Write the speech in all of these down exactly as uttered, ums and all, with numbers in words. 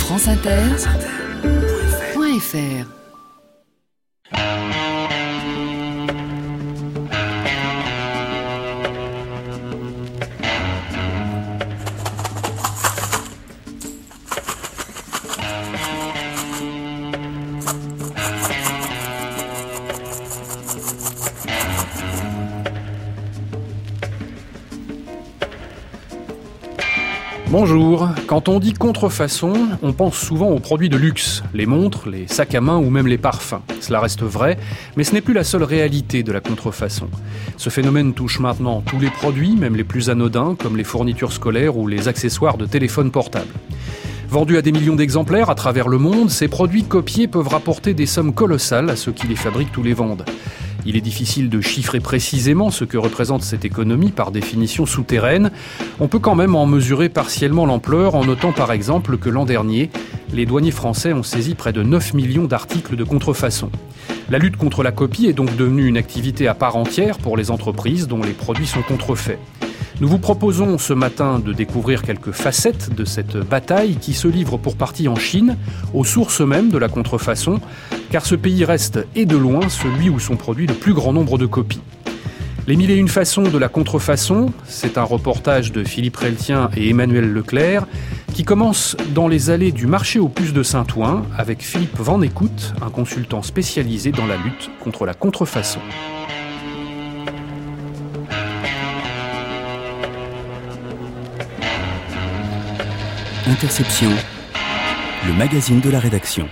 franceinter point f r. Bonjour, quand on dit contrefaçon, on pense souvent aux produits de luxe, les montres, les sacs à main ou même les parfums. Cela reste vrai, mais ce n'est plus la seule réalité de la contrefaçon. Ce phénomène touche maintenant tous les produits, même les plus anodins, comme les fournitures scolaires ou les accessoires de téléphone portable. Vendus à des millions d'exemplaires à travers le monde, ces produits copiés peuvent rapporter des sommes colossales à ceux qui les fabriquent ou les vendent. Il est difficile de chiffrer précisément ce que représente cette économie par définition souterraine. On peut quand même en mesurer partiellement l'ampleur en notant par exemple que l'an dernier, les douaniers français ont saisi près de neuf millions d'articles de contrefaçon. La lutte contre la copie est donc devenue une activité à part entière pour les entreprises dont les produits sont contrefaits. Nous vous proposons ce matin de découvrir quelques facettes de cette bataille qui se livre pour partie en Chine, aux sources même de la contrefaçon, car ce pays reste, et de loin, celui où sont produits le plus grand nombre de copies. Les mille et une façons de la contrefaçon, c'est un reportage de Philippe Reltien et Emmanuel Leclerc, qui commence dans les allées du marché aux puces de Saint-Ouen, avec Philippe Van Écoute, un consultant spécialisé dans la lutte contre la contrefaçon. Interception, le magazine de la rédaction.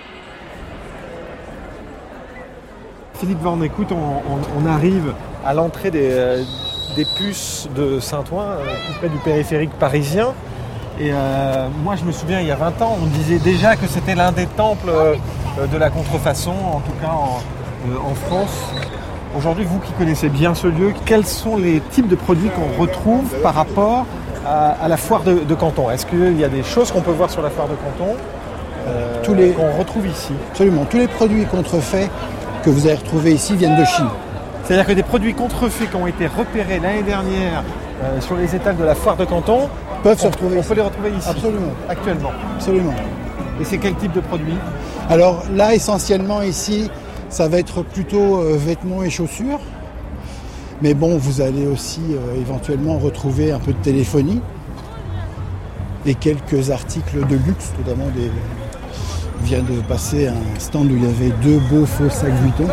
Philippe Van Écoute, on, on, on arrive à l'entrée des, euh, des puces de Saint-Ouen, euh, tout près du périphérique parisien. Et euh, moi, je me souviens, il y a vingt ans, on disait déjà que c'était l'un des temples euh, de la contrefaçon, en tout cas en, euh, en France. Aujourd'hui, vous qui connaissez bien ce lieu, quels sont les types de produits qu'on retrouve par rapport à, à la foire de, de Canton? Est-ce qu'il y a des choses qu'on peut voir sur la foire de Canton euh, Tous les... qu'on retrouve ici? Absolument. Tous les produits contrefaits que vous avez retrouvés ici viennent de Chine. C'est-à-dire que des produits contrefaits qui ont été repérés l'année dernière euh, sur les étals de la foire de Canton peuvent on, se retrouver on ici. peut les retrouver ici, Absolument. Actuellement. Absolument. Et c'est quel type de produit? Alors là, essentiellement ici, ça va être plutôt euh, vêtements et chaussures. Mais bon, vous allez aussi euh, éventuellement retrouver un peu de téléphonie et quelques articles de luxe, notamment des... On vient de passer un stand où il y avait deux beaux faux sacs Vuitton.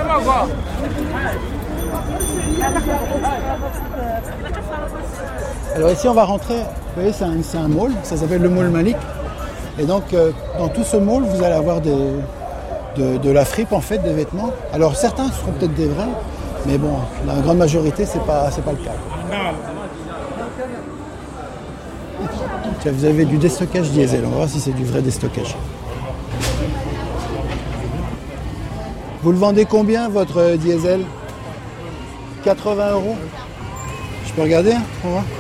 Alors ici on va rentrer, vous voyez c'est un, c'est un mall, ça s'appelle le mall Malik. Et donc euh, dans tout ce mall vous allez avoir des, de, de la fripe en fait, des vêtements. Alors certains seront peut-être des vrais, mais bon, la grande majorité c'est pas, c'est pas le cas. Tiens, vous avez du déstockage diesel, on va voir si c'est du vrai déstockage. Vous le vendez combien votre diesel? quatre-vingts euros. Je peux regarder hein, pour voir.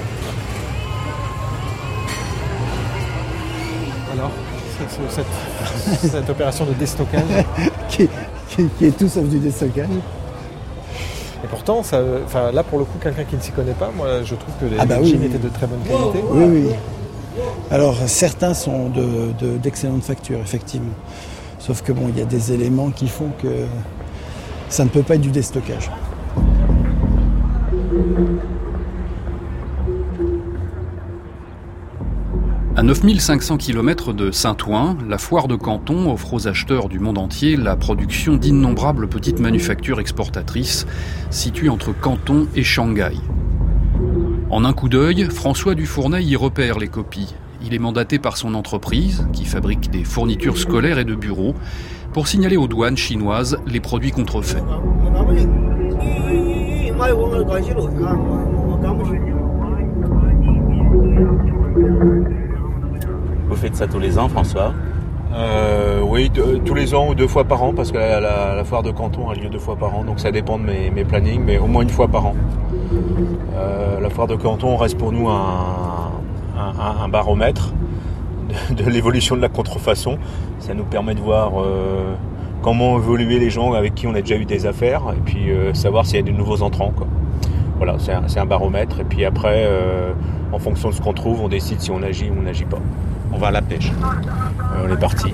Alors, c'est, cette, cette opération de déstockage qui, qui, qui est tout sauf du déstockage. Et pourtant, ça, là pour le coup, quelqu'un qui ne s'y connaît pas, moi je trouve que les, ah bah les oui, jeans oui. étaient de très bonne qualité. Oui, oui. Alors certains sont de, de, d'excellente facture, effectivement. Sauf que bon, il y a des éléments qui font que ça ne peut pas être du déstockage. À neuf mille cinq cents kilomètres de Saint-Ouen, la foire de Canton offre aux acheteurs du monde entier la production d'innombrables petites manufactures exportatrices situées entre Canton et Shanghai. En un coup d'œil, François Dufournay y repère les copies. Il est mandaté par son entreprise, qui fabrique des fournitures scolaires et de bureaux, pour signaler aux douanes chinoises les produits contrefaits. Vous faites ça tous les ans, François? euh, Oui, de, tous les ans ou deux fois par an, parce que la, la, la foire de Canton a lieu deux fois par an, donc ça dépend de mes, mes plannings, mais au moins une fois par an. Euh, la foire de Canton reste pour nous un, un, un baromètre de, de l'évolution de la contrefaçon. Ça nous permet de voir euh, comment ont évolué les gens avec qui on a déjà eu des affaires, et puis euh, savoir s'il y a des nouveaux entrants, quoi. Voilà, c'est un, c'est un baromètre, et puis après, euh, en fonction de ce qu'on trouve, on décide si on agit ou on n'agit pas. On On va à la pêche. Euh, on est parti.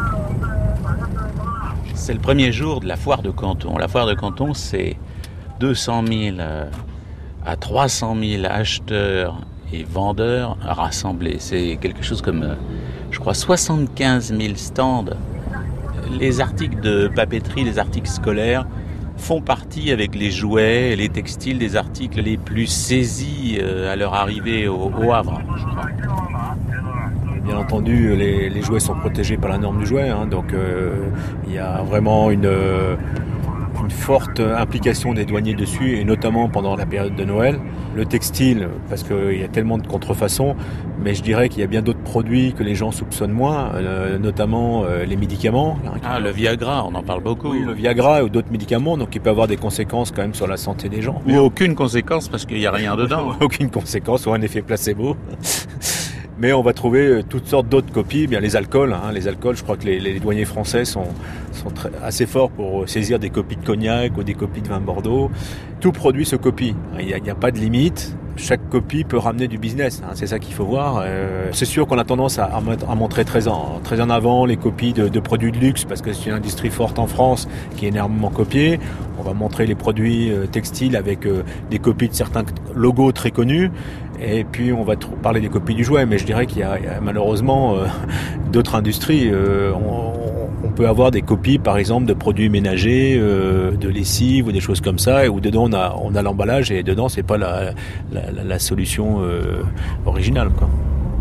C'est le premier jour de la foire de Canton. La foire de Canton, c'est deux cent mille à trois cent mille acheteurs et vendeurs rassemblés. C'est quelque chose comme, je crois, soixante-quinze mille stands. Les articles de papeterie, les articles scolaires font partie avec les jouets et les textiles des articles les plus saisis à leur arrivée au, au Havre, je crois. Bien entendu, les, les jouets sont protégés par la norme du jouet, hein, donc euh, il y a vraiment une, euh, une forte implication des douaniers dessus, et notamment pendant la période de Noël. Le textile, parce qu'il y a tellement de contrefaçons, mais je dirais qu'il y a bien d'autres produits que les gens soupçonnent moins, euh, notamment euh, les médicaments. Hein, ah, le Viagra, on en parle beaucoup. Oui, le Viagra ou d'autres médicaments, donc il peut avoir des conséquences quand même sur la santé des gens. Ou aucune conséquence parce qu'il n'y a rien dedans. Aucune conséquence, ou un effet placebo. Mais on va trouver toutes sortes d'autres copies. Bien les alcools, hein, les alcools, je crois que les, les douaniers français sont, sont très, assez forts pour saisir des copies de cognac ou des copies de vin Bordeaux. Tout produit se copie. Il n'y a, il a pas de limite. Chaque copie peut ramener du business. Hein, c'est ça qu'il faut voir. Euh, c'est sûr qu'on a tendance à, à montrer très en, très en avant les copies de, de produits de luxe parce que c'est une industrie forte en France qui est énormément copiée. On va montrer les produits euh, textiles avec euh, des copies de certains logos très connus. Et puis on va t- parler des copies du jouet, mais je dirais qu'il y a, il y a malheureusement euh, d'autres industries. Euh, on, on peut avoir des copies, par exemple, de produits ménagers, euh, de lessive ou des choses comme ça, et où dedans on a, on a l'emballage et dedans c'est pas la, la, la, la solution euh, originale, quoi.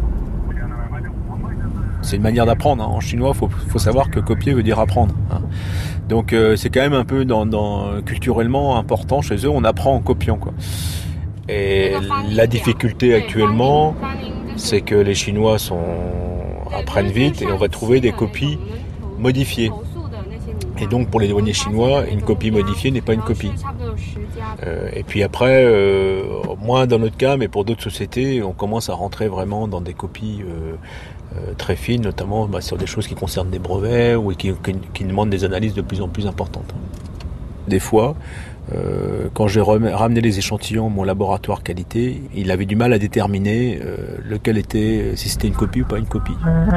C'est une manière d'apprendre. Hein. En chinois, faut, faut savoir que copier veut dire apprendre. Hein. Donc euh, c'est quand même un peu dans, dans, culturellement important chez eux. On apprend en copiant, quoi. Et la difficulté actuellement, c'est que les Chinois sont, apprennent vite et on va trouver des copies modifiées. Et donc pour les douaniers chinois, une copie modifiée n'est pas une copie. Euh, et puis après, euh, moins dans notre cas, mais pour d'autres sociétés, on commence à rentrer vraiment dans des copies euh, euh, très fines, notamment bah, sur des choses qui concernent des brevets ou qui, qui, qui demandent des analyses de plus en plus importantes. Des fois, Euh, quand j'ai ramené les échantillons à mon laboratoire qualité, il avait du mal à déterminer euh, lequel était, si c'était une copie ou pas une copie.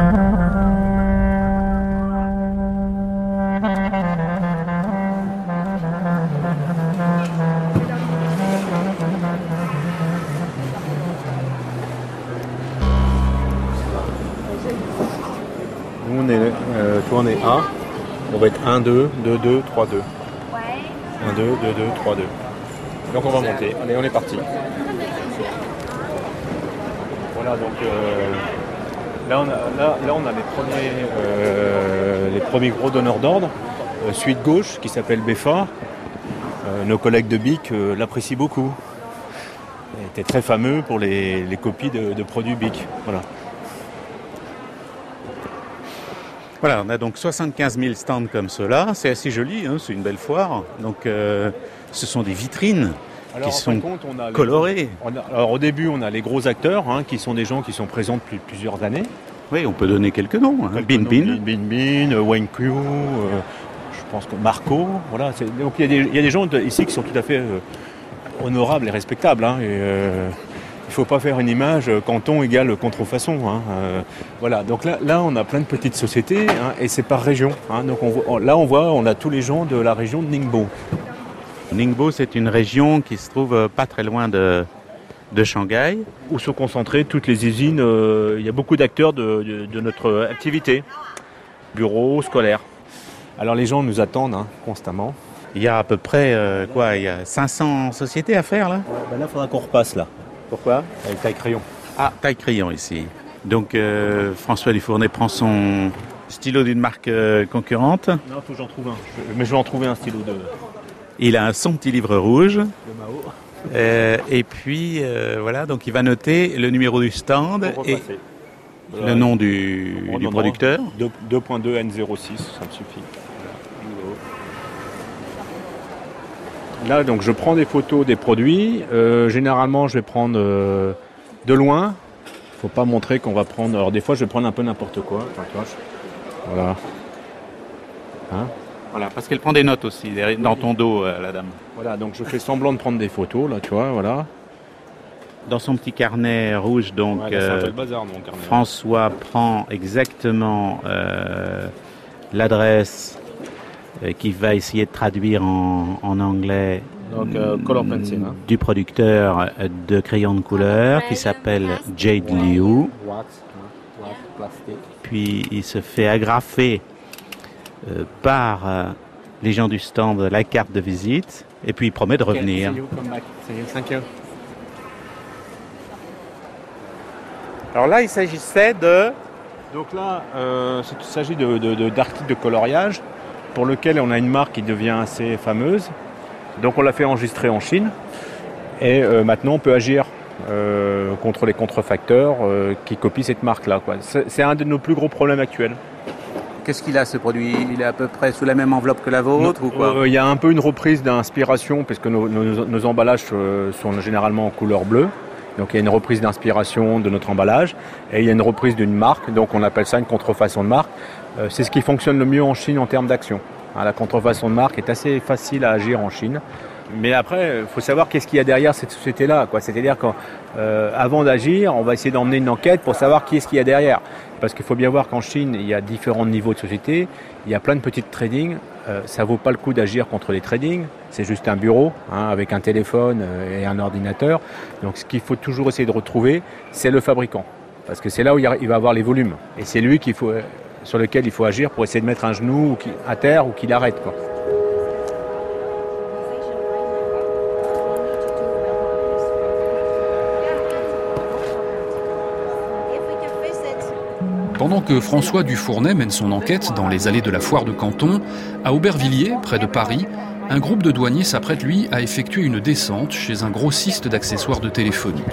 Nous on est, euh, toi on est A, on va être un, deux, deux, deux, trois, deux. un, deux, deux, deux, trois, deux. Donc on va monter. Allez, on est parti. Voilà, donc euh, là, on a, là, là on a les premiers, euh, les premiers gros donneurs d'ordre. Euh, suite gauche qui s'appelle B F A. Euh, nos collègues de B I C euh, l'apprécient beaucoup. Il était très fameux pour les, les copies de, de produits B I C. Voilà. Voilà, on a donc soixante-quinze mille stands comme cela. C'est assez joli, hein, c'est une belle foire. Donc, euh, ce sont des vitrines alors, qui sont compte, on a colorées. Les, on a, alors, au début, on a les gros acteurs, hein, qui sont des gens qui sont présents depuis plusieurs années. Oui, on peut donner quelques noms. Hein. Bin Bin. Bin Bin, Wang Qiu, euh, je pense que Marco. Voilà, c'est, donc il y, y a des gens de, ici qui sont tout à fait euh, honorables et respectables. Hein, et, euh, il ne faut pas faire une image canton égale contrefaçon. Hein. Euh, voilà, donc là, là, on a plein de petites sociétés, hein, et c'est par région. Hein. Donc on, là, on voit, on a tous les gens de la région de Ningbo. Ningbo, c'est une région qui se trouve pas très loin de, de Shanghai. Où sont concentrées toutes les usines. Euh, il y a beaucoup d'acteurs de, de, de notre activité. Bureaux, scolaires. Alors les gens nous attendent, hein, constamment. Il y a à peu près, euh, quoi, il y a cinq cents sociétés à faire, là ouais, ben là, il faudra qu'on repasse, là. Pourquoi ? Avec taille crayon. Ah, taille crayon ici. Donc euh, François Dufournet prend son stylo d'une marque euh, concurrente. Non, il faut que j'en trouve un. Je, mais je vais en trouver un stylo de... Il a son petit livre rouge. De Mao. Euh, et puis euh, voilà, donc il va noter le numéro du stand et voilà, le nom du, du producteur. deux point deux N zéro six, ça me suffit. Là, donc, je prends des photos des produits. Euh, généralement, je vais prendre euh, de loin. Il ne faut pas montrer qu'on va prendre... Alors, des fois, je vais prendre un peu n'importe quoi. Enfin, tu vois, je... Voilà. Hein ? Voilà, parce qu'elle prend des notes aussi, dans ton dos, euh, la dame. Voilà, donc je fais semblant de prendre des photos, là, tu vois, voilà. Dans son petit carnet rouge, donc, ouais, euh, le bazar, mon carnet. François prend exactement euh, l'adresse euh, qu'il va essayer de traduire en, en anglais. Donc, euh, color pencil, hein. Du producteur de crayons de couleur qui s'appelle Jade Liu. Puis il se fait agrafer euh, par euh, les gens du stand la carte de visite et puis il promet de revenir. Alors là, il s'agissait de... Donc là, euh, il s'agit de, de, de, d'articles de coloriage pour lequel on a une marque qui devient assez fameuse. Donc on l'a fait enregistrer en Chine et euh, maintenant on peut agir euh, contre les contrefacteurs euh, qui copient cette marque-là, quoi. C'est, c'est un de nos plus gros problèmes actuels. Qu'est-ce qu'il a ce produit? Il est à peu près sous la même enveloppe que la vôtre, non, ou quoi? Il euh, y a un peu une reprise d'inspiration puisque nos, nos, nos emballages euh, sont généralement en couleur bleue. Donc il y a une reprise d'inspiration de notre emballage et il y a une reprise d'une marque, donc on appelle ça une contrefaçon de marque. Euh, c'est ce qui fonctionne le mieux en Chine en termes d'action. Hein, la contrefaçon de marque est assez facile à agir en Chine. Mais après, il faut savoir qu'est-ce qu'il y a derrière cette société-là, quoi. C'est-à-dire qu'avant euh, d'agir, on va essayer d'emmener une enquête pour savoir qui est-ce qu'il y a derrière. Parce qu'il faut bien voir qu'en Chine, il y a différents niveaux de société, il y a plein de petites trading. Euh, ça ne vaut pas le coup d'agir contre les trading, c'est juste un bureau hein, avec un téléphone euh, et un ordinateur. Donc ce qu'il faut toujours essayer de retrouver, c'est le fabricant. Parce que c'est là où il va avoir les volumes. Et c'est lui qu'il faut, sur lequel il faut agir pour essayer de mettre un genou à terre ou qu'il arrête, quoi. Pendant que François Dufournay mène son enquête dans les allées de la foire de Canton, à Aubervilliers, près de Paris, un groupe de douaniers s'apprête, lui, à effectuer une descente chez un grossiste d'accessoires de téléphonie.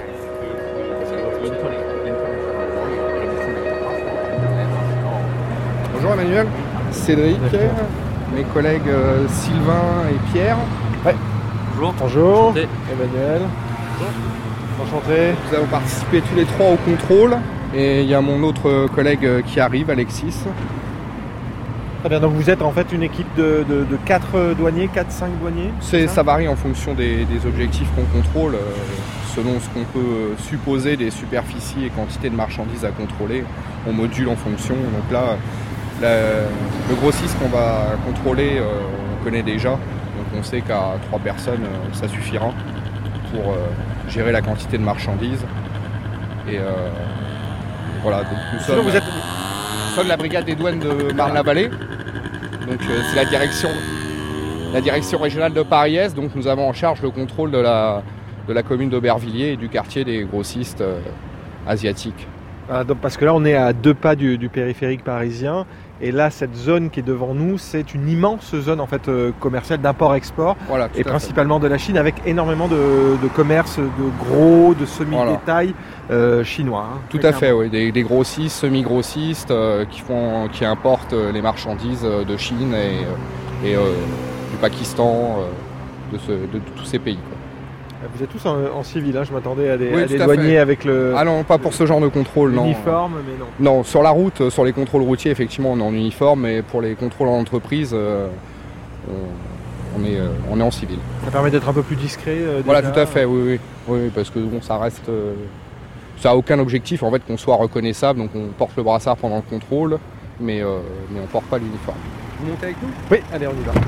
Bonjour Emmanuel, Cédric, mes collègues euh, Sylvain et Pierre. Ouais. Bonjour. Bonjour. Enchanté. Emmanuel. Bonjour. Enchanté. Nous avons participé tous les trois au contrôle et il y a mon autre collègue qui arrive, Alexis. Très bien, donc vous êtes en fait une équipe de, de, de quatre douaniers, quatre cinq douaniers? C'est, ça varie en fonction des, des objectifs qu'on contrôle, euh, selon ce qu'on peut supposer des superficies et quantités de marchandises à contrôler. On module en fonction. Donc là, la, le grossiste qu'on va contrôler, euh, on connaît déjà. Donc on sait qu'à trois personnes, euh, ça suffira pour euh, gérer la quantité de marchandises. Et euh, voilà, donc nous sommes... vous êtes... Nous sommes la brigade des douanes de Marne-la-Vallée, donc euh, c'est la direction, la direction régionale de Paris-Est, donc nous avons en charge le contrôle de la, de la commune d'Aubervilliers et du quartier des grossistes euh, asiatiques. Ah, donc, parce que là on est à deux pas du, du périphérique parisien, et là cette zone qui est devant nous, c'est une immense zone en fait euh, commerciale d'import-export, voilà, et principalement fait. de la Chine, avec énormément de, de commerce de gros, de semi-détail voilà. euh, chinois. Hein, Tout à fait, oui, des, des grossistes, semi-grossistes euh, qui, font, qui importent les marchandises de Chine et, et euh, du Pakistan, euh, de, ce, de, de tous ces pays, quoi. Vous êtes tous en, en civil, hein. Je m'attendais à des, oui, à des douaniers fait. avec le... Ah non, pas pour ce genre de contrôle, non. Uniforme, mais non. Non, sur la route, sur les contrôles routiers, effectivement, on est en uniforme, mais pour les contrôles en entreprise, euh, on, on, est, euh, on est en civil. Ça permet d'être un peu plus discret euh, Voilà, déjà. tout à fait, oui, oui, oui, parce que bon, ça reste... Euh, ça n'a aucun objectif, en fait, qu'on soit reconnaissable, donc on porte le brassard pendant le contrôle, mais, euh, mais on ne porte pas l'uniforme. Vous montez avec nous ? Oui, allez, on y va.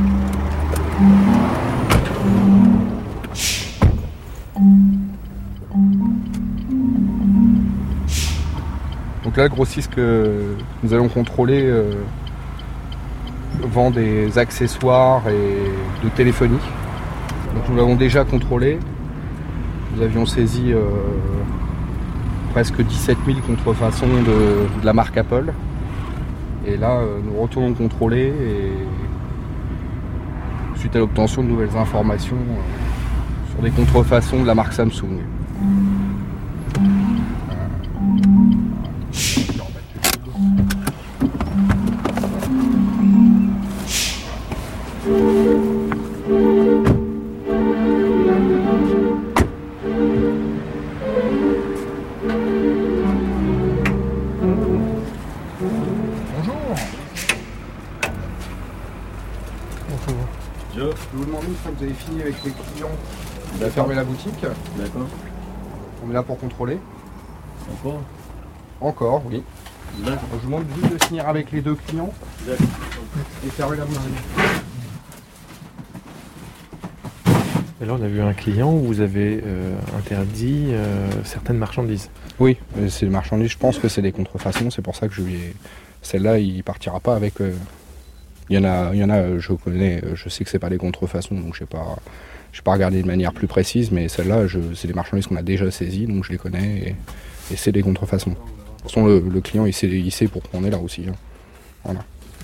Donc là, le grossiste que nous allons contrôler euh, vend des accessoires et de téléphonie. Donc nous l'avons déjà contrôlé. Nous avions saisi euh, presque dix-sept mille contrefaçons de, de la marque Apple. Et là, euh, nous retournons contrôler et suite à l'obtention de nouvelles informations euh, sur des contrefaçons de la marque Samsung. Je vous demande une fois que vous avez fini avec les clients de fermer la boutique. D'accord. On est là pour contrôler. Encore Encore, oui. D'accord. Je vous demande juste de finir avec les deux clients et fermer la boutique. Et là, on a vu un client où vous avez euh, interdit euh, certaines marchandises. Oui, c'est des marchandises, je pense que c'est des contrefaçons, c'est pour ça que je lui ai... Celle-là, il partira pas avec... Euh... Il y en a, il y en a, je connais, je sais que c'est pas des contrefaçons, donc je sais pas... Je n'ai pas regardé de manière plus précise, mais celle-là, je... c'est des marchandises qu'on a déjà saisies, donc je les connais, et, et c'est des contrefaçons. De toute façon, le, le client, il sait, il sait pourquoi on est là aussi. Hein. Voilà.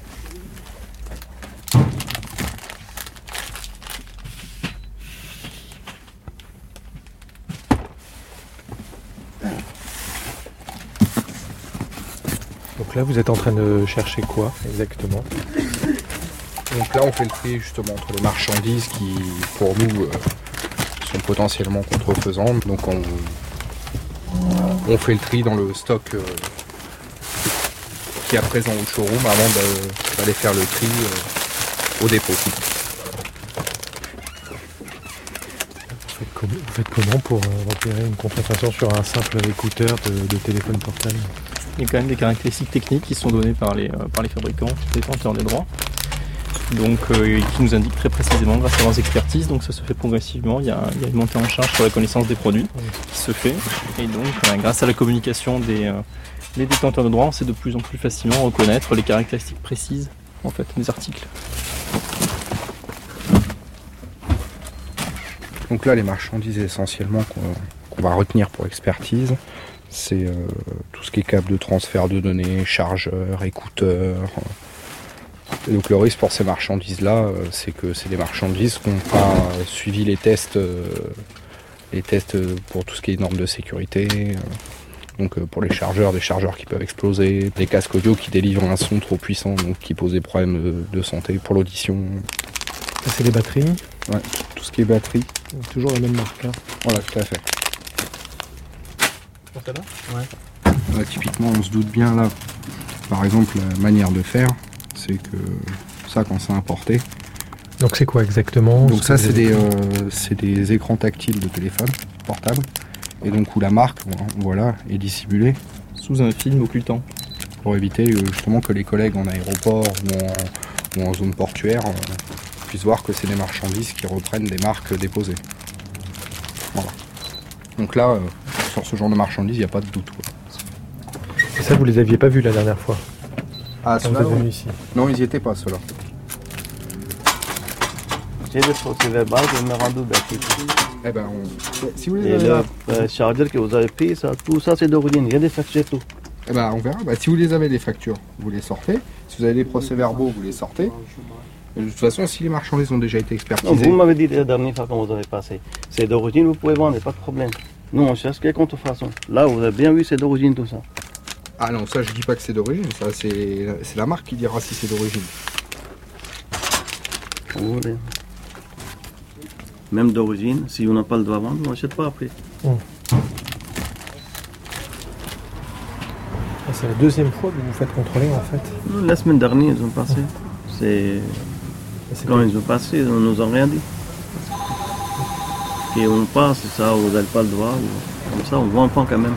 Donc là, vous êtes en train de chercher quoi exactement? Donc là, on fait le tri justement entre les marchandises qui, pour nous, euh, sont potentiellement contrefaisantes. Donc on, on fait le tri dans le stock euh, qui est à présent au showroom avant d'aller faire le tri euh, au dépôt. Vous faites comment, vous faites comment pour euh, repérer une contrefaçon sur un simple écouteur de, de téléphone portable? Il y a quand même des caractéristiques techniques qui sont données par les, euh, par les fabricants, détenteurs des droits, donc euh, qui nous indiquent très précisément grâce à leurs expertises. Donc ça se fait progressivement, il y a, il y a une montée en charge sur la connaissance des produits qui se fait, et donc euh, grâce à la communication des, euh, des détenteurs de droits, on sait de plus en plus facilement reconnaître les caractéristiques précises en fait, des articles. Donc là, les marchandises essentiellement qu'on, qu'on va retenir pour expertise, c'est euh, tout ce qui est câble de transfert de données, chargeurs, écouteurs. Et donc le risque pour ces marchandises-là, euh, c'est que c'est des marchandises qui n'ont pas suivi les tests, euh, les tests pour tout ce qui est normes de sécurité. Euh, donc euh, pour les chargeurs, des chargeurs qui peuvent exploser, des casques audio qui délivrent un son trop puissant, donc qui posent des problèmes de, de santé pour l'audition. Ça, c'est les batteries? Ouais, tout ce qui est batterie. Toujours la même marque. Hein. Voilà, tout à fait. Ça va ? Ouais. Là, typiquement, on se doute bien là, par exemple, la manière de faire, c'est que ça, quand c'est importé. Donc c'est quoi exactement? Donc ça, c'est des, euh, c'est des écrans tactiles de téléphone portable, et donc où la marque, voilà, est dissimulée sous un film occultant, pour éviter euh, justement que les collègues en aéroport ou en, ou en zone portuaire euh, puissent voir que c'est des marchandises qui reprennent des marques déposées. Voilà. Donc là, euh, sur ce genre de marchandises, il n'y a pas de doute. Quoi. Et ça, vous les aviez pas vus la dernière fois? Ah, ceux-là, vous êtes venus ici? Non, ils n'y étaient pas, ceux-là. J'ai le procès verbal de me rendre battu. Eh ben, on... si vous les Et avez... le euh, chargeur que vous avez pris, ça, tout ça c'est d'origine, il y a des factures tout. Eh ben, on verra. Bah, si vous les avez, les factures, vous les sortez. Si vous avez des procès-verbaux, vous les sortez. De toute façon, si les marchandises ont déjà été expertisées... Non, vous m'avez dit la dernière fois quand vous avez passé, c'est d'origine, vous pouvez vendre, pas de problème. Nous, on cherche quelle contrefaçon. Là, vous avez bien vu, c'est d'origine tout ça. Ah non, ça, je dis pas que c'est d'origine. Ça, c'est, c'est la marque qui dira si c'est d'origine. Vous voulez. Même d'origine, si on n'a pas le droit à vendre, on n'achète pas après. Mmh. C'est la deuxième fois que vous vous faites contrôler en fait? La semaine dernière, ils ont passé. C'est... c'est quand ils ont passé, ils nous ont rien dit. Et on passe, ça, vous n'avez pas le droit, ou... comme ça, on ne vend pas quand même.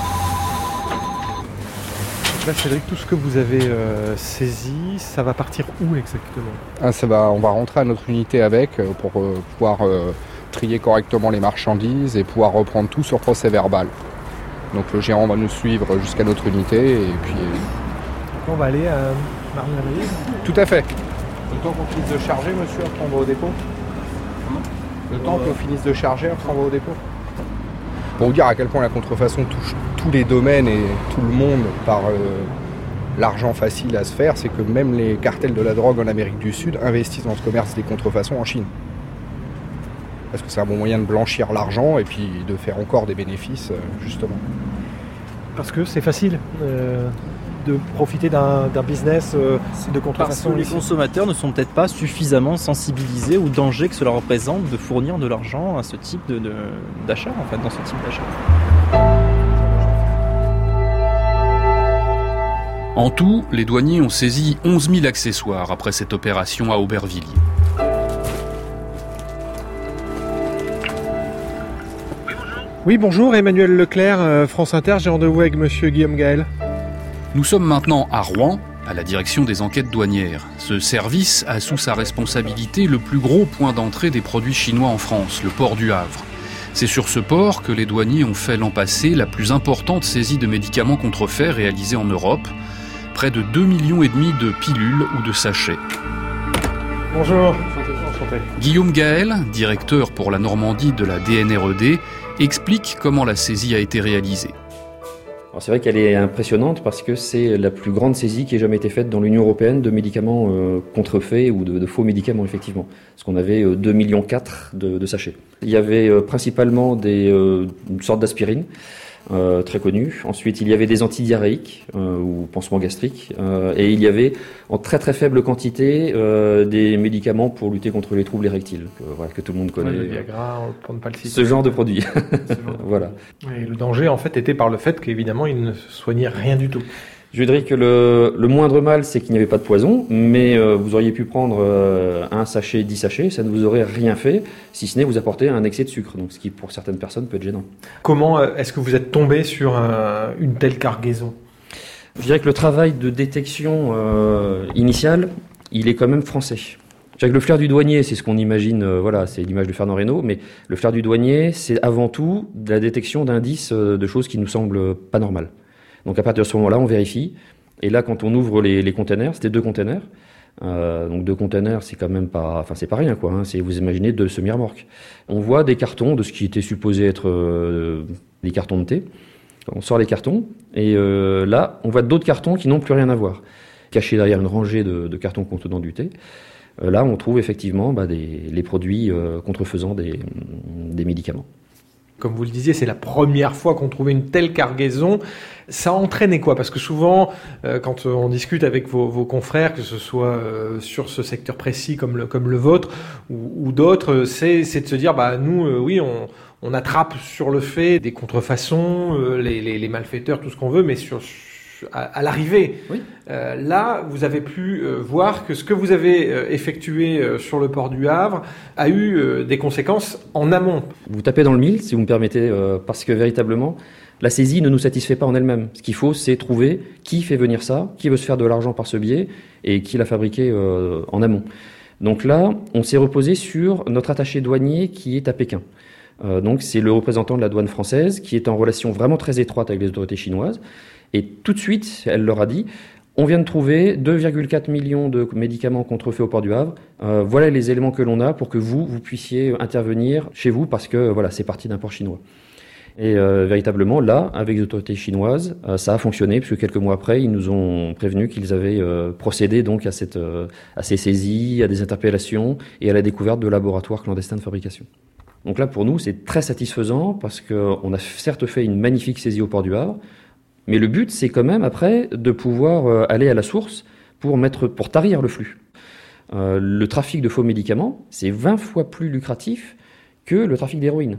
Donc là, Cédric, tout ce que vous avez euh, saisi, ça va partir où exactement? Ah, ça va, on va rentrer à notre unité avec euh, pour euh, pouvoir euh, trier correctement les marchandises et pouvoir reprendre tout sur procès verbal. Donc le gérant va nous suivre jusqu'à notre unité et puis... Donc on va aller à Marne-la-Vallée? Tout à fait. Le temps qu'on finisse de charger, monsieur, après on va au dépôt. Le temps qu'on finisse de charger, après on va au dépôt. Pour vous dire à quel point la contrefaçon touche tous les domaines et tout le monde par euh, l'argent facile à se faire, c'est que même les cartels de la drogue en Amérique du Sud investissent dans ce commerce des contrefaçons en Chine. Parce que c'est un bon moyen de blanchir l'argent et puis de faire encore des bénéfices, justement. Parce que c'est facile euh, de profiter d'un, d'un business euh, de contrefaçon. Parce que les consommateurs ne sont peut-être pas suffisamment sensibilisés au danger que cela représente de fournir de l'argent à ce type de, de, d'achat, en fait, dans ce type d'achat. En tout, les douaniers ont saisi onze mille accessoires après cette opération à Aubervilliers. Oui, bonjour, Emmanuel Leclerc, euh, France Inter, j'ai rendez-vous avec monsieur Guillaume Gaël. Nous sommes maintenant à Rouen, à la direction des enquêtes douanières. Ce service a sous sa responsabilité le plus gros point d'entrée des produits chinois en France, le port du Havre. C'est sur ce port que les douaniers ont fait l'an passé la plus importante saisie de médicaments contrefaits réalisée en Europe. Près de deux millions et demi de pilules ou de sachets. Bonjour. Enchanté. Guillaume Gaël, directeur pour la Normandie de la D N R E D, explique comment la saisie a été réalisée. Alors c'est vrai qu'elle est impressionnante parce que c'est la plus grande saisie qui ait jamais été faite dans l'Union européenne de médicaments euh, contrefaits ou de, de faux médicaments, effectivement. Parce qu'on avait euh, deux virgule quatre millions de, de sachets. Il y avait euh, principalement des, euh, une sorte d'aspirine, euh, très connue. Ensuite, il y avait des antidiarrhéiques euh, ou pansements gastriques. Euh, et il y avait, en très très faible quantité, euh, des médicaments pour lutter contre les troubles érectiles, que, voilà, que tout le monde connaît. Ouais, le Viagra, pour ne pas le citer. Ce genre de produit. Voilà. Et le danger, en fait, était par le fait qu'évidemment, il ne soignait rien du tout. Je dirais que le, le moindre mal, c'est qu'il n'y avait pas de poison, mais euh, vous auriez pu prendre euh, un sachet, dix sachets, ça ne vous aurait rien fait, si ce n'est vous apporter un excès de sucre, donc ce qui pour certaines personnes peut être gênant. Comment euh, est-ce que vous êtes tombé sur un, une telle cargaison ? Je dirais que le travail de détection euh, initiale, il est quand même français. Je dirais que le flair du douanier, c'est ce qu'on imagine, euh, voilà, c'est l'image de Fernand Reynaud, mais le flair du douanier, c'est avant tout de la détection d'indices euh, de choses qui nous semblent pas normales. Donc à partir de ce moment-là, on vérifie. Et là, quand on ouvre les, les containers, c'était deux containers. Euh, donc deux containers, c'est quand même pas, enfin c'est pas rien quoi. Hein, c'est, vous imaginez deux semi-remorques. On voit des cartons de ce qui était supposé être euh, des cartons de thé. On sort les cartons et euh, là, on voit d'autres cartons qui n'ont plus rien à voir, cachés derrière une rangée de, de cartons contenant du thé. Euh, là, on trouve effectivement bah, des, les produits euh, contrefaisant des, des médicaments. Comme vous le disiez, c'est la première fois qu'on trouvait une telle cargaison. Ça entraînait quoi ? Parce que souvent, euh, quand on discute avec vos, vos confrères, que ce soit euh, sur ce secteur précis comme le, comme le vôtre ou, ou d'autres, c'est, c'est de se dire, bah nous, euh, oui, on, on attrape sur le fait des contrefaçons, euh, les, les, les malfaiteurs, tout ce qu'on veut, mais sur à, à l'arrivée. Oui. Euh, là, vous avez pu euh, voir que ce que vous avez euh, effectué euh, sur le port du Havre a eu euh, des conséquences en amont. Vous tapez dans le mille, si vous me permettez, euh, parce que véritablement, la saisie ne nous satisfait pas en elle-même. Ce qu'il faut, c'est trouver qui fait venir ça, qui veut se faire de l'argent par ce biais et qui l'a fabriqué euh, en amont. Donc là, on s'est reposé sur notre attaché douanier qui est à Pékin. Euh, donc c'est le représentant de la douane française qui est en relation vraiment très étroite avec les autorités chinoises. Et tout de suite, elle leur a dit, on vient de trouver deux virgule quatre millions de médicaments contrefaits au port du Havre. Euh, voilà les éléments que l'on a pour que vous, vous puissiez intervenir chez vous parce que voilà, c'est parti d'un port chinois. Et euh, véritablement, là, avec les autorités chinoises, euh, ça a fonctionné puisque quelques mois après, ils nous ont prévenu qu'ils avaient euh, procédé donc à, cette, euh, à ces saisies, à des interpellations et à la découverte de laboratoires clandestins de fabrication. Donc là, pour nous, c'est très satisfaisant parce qu'on a certes fait une magnifique saisie au port du Havre, mais le but, c'est quand même, après, de pouvoir aller à la source pour, mettre, pour tarir le flux. Euh, le trafic de faux médicaments, c'est vingt fois plus lucratif que le trafic d'héroïne.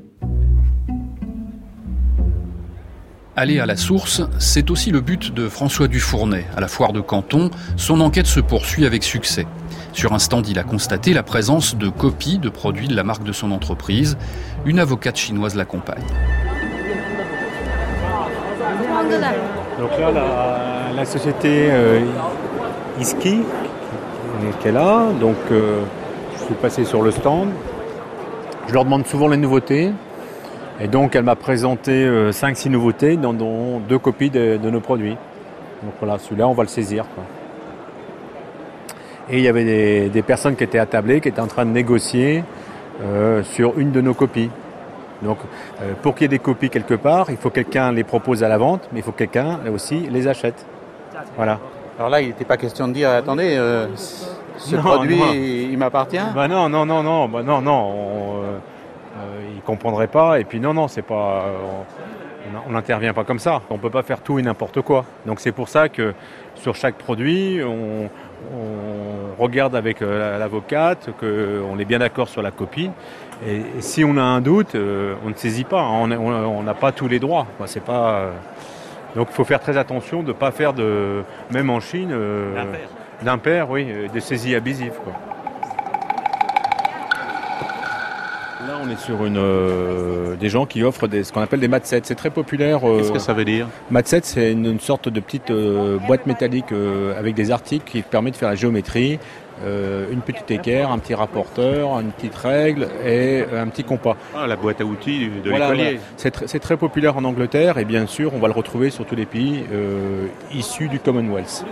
Aller à la source, c'est aussi le but de François Dufournay. À la foire de Canton, son enquête se poursuit avec succès. Sur un stand, il a constaté la présence de copies de produits de la marque de son entreprise. Une avocate chinoise l'accompagne. Donc là, la, la société euh, Iski qui est là, donc euh, je suis passé sur le stand. Je leur demande souvent les nouveautés. Et donc elle m'a présenté euh, cinq six nouveautés, dont, dont deux copies de, de nos produits. Donc voilà, celui-là, on va le saisir, quoi. Et il y avait des, des personnes qui étaient attablées, qui étaient en train de négocier euh, sur une de nos copies. Donc, euh, pour qu'il y ait des copies quelque part, il faut que quelqu'un les propose à la vente, mais il faut que quelqu'un aussi les achète. Voilà. Alors là, il n'était pas question de dire, attendez, euh, ce non, produit, non. il, il m'appartient. Bah non, non, non, non, bah non, non. On, euh, euh, ils comprendraient pas. Et puis non, non, c'est pas. Euh, on n'intervient pas comme ça. On peut pas faire tout et n'importe quoi. Donc c'est pour ça que sur chaque produit, on, on regarde avec euh, l'avocate, qu'on est bien d'accord sur la copie. Et, et si on a un doute, euh, on ne saisit pas. On n'a pas tous les droits. Quoi. C'est pas. Euh, donc il faut faire très attention de ne pas faire de, même en Chine, euh, d'impair. d'impair, oui, de saisies abusives, quoi. Là, on est sur une, euh, des gens qui offrent des, ce qu'on appelle des mat sets. C'est très populaire. Euh, Qu'est-ce que ça veut dire? Mat set, c'est une, une sorte de petite euh, boîte métallique euh, avec des articles qui permet de faire la géométrie. Euh, une petite équerre, un petit rapporteur, une petite règle et un petit compas. Ah, la boîte à outils de voilà, l'écolier. Voilà. C'est, tr- c'est très populaire en Angleterre et bien sûr on va le retrouver sur tous les pays euh, issus du Commonwealth.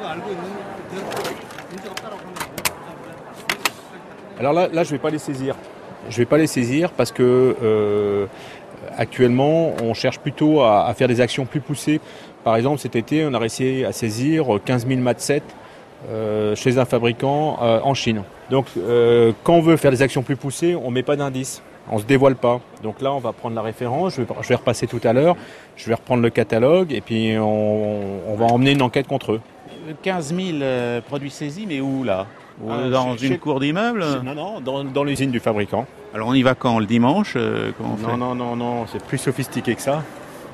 Alors là, là je ne vais pas les saisir. Je ne vais pas les saisir parce que euh, actuellement on cherche plutôt à, à faire des actions plus poussées. Par exemple cet été on a réussi à saisir quinze mille mat sets Euh, chez un fabricant euh, en Chine. Donc euh, quand on veut faire des actions plus poussées, on ne met pas d'indice, on ne se dévoile pas. Donc là on va prendre la référence, je vais, je vais repasser tout à l'heure, je vais reprendre le catalogue et puis on, on va emmener une enquête contre eux. quinze mille euh, produits saisis, mais où là? Ah, Dans chez, une chez, cour d'immeuble? Non, non, dans, dans l'usine du fabricant. Alors on y va quand? Le dimanche euh, comment on Non, fait? non, non, non, c'est plus sophistiqué que ça.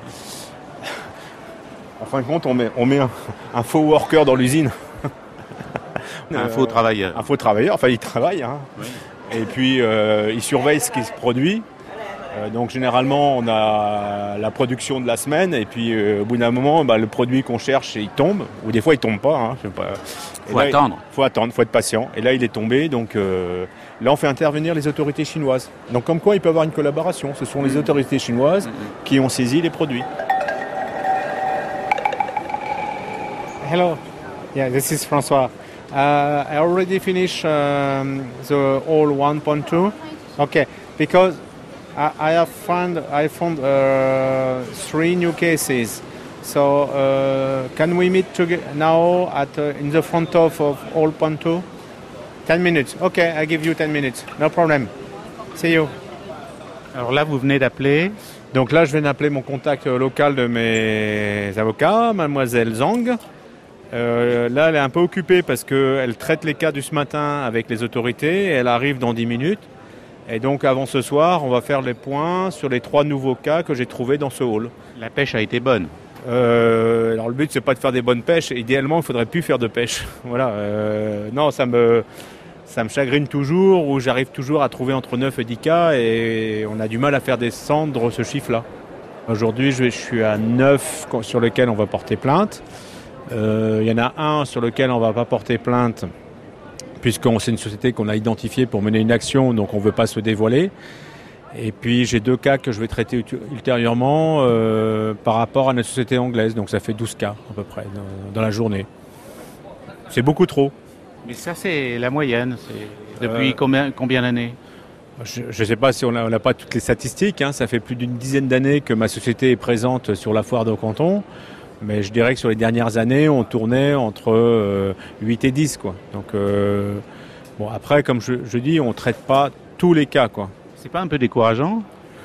En fin de compte, on met, on met un, un faux worker dans l'usine. Un faux travailleur. Un faux travailleur, enfin il travaille. Hein. Oui. Et puis euh, il surveille ce qui se produit. Euh, donc généralement on a la production de la semaine et puis euh, au bout d'un moment bah, le produit qu'on cherche il tombe. Ou des fois il tombe pas. Hein, pas. Faut là, attendre. Il faut attendre, faut être patient. Et là il est tombé, donc euh, là on fait intervenir les autorités chinoises. Donc comme quoi il peut y avoir une collaboration. Ce sont les autorités chinoises qui ont saisi les produits. Hello, yeah, this is François. Uh, I already finished um, the whole one point two. Okay, because I, I have found I found uh, three new cases. So uh, can we meet together now at uh, in the front of, of all point two? Ten minutes. Okay, I give you ten minutes. No problem. See you. Alors là, vous venez d'appeler. Donc là, je viens d'appeler mon contact local de mes avocats, mademoiselle Zhang. Euh, là, elle est un peu occupée parce qu'elle traite les cas du ce matin avec les autorités. Elle arrive dans dix minutes. Et donc, avant ce soir, on va faire les points sur les trois nouveaux cas que j'ai trouvés dans ce hall. La pêche a été bonne. Euh, alors, le but, c'est pas de faire des bonnes pêches. Idéalement, il faudrait plus faire de pêche. Voilà. Euh, non, ça me, ça me chagrine toujours, où j'arrive toujours à trouver entre neuf et dix cas. Et on a du mal à faire descendre ce chiffre-là. Aujourd'hui, je, je suis à neuf sur lesquels on va porter plainte. Il euh, y en a un sur lequel on ne va pas porter plainte puisque c'est une société qu'on a identifiée pour mener une action, donc on ne veut pas se dévoiler. Et puis j'ai deux cas que je vais traiter ultérieurement euh, par rapport à notre société anglaise, donc ça fait douze cas à peu près dans, dans la journée. C'est beaucoup trop. Mais ça c'est la moyenne, c'est depuis euh, combien, combien d'années? Je ne sais pas si on n'a pas toutes les statistiques, hein. Ça fait plus d'une dizaine d'années que ma société est présente sur la foire de Canton. Mais je dirais que sur les dernières années, on tournait entre euh, huit et dix. Quoi. Donc, euh, bon, après, comme je, je dis, on ne traite pas tous les cas. Quoi. C'est pas un peu décourageant?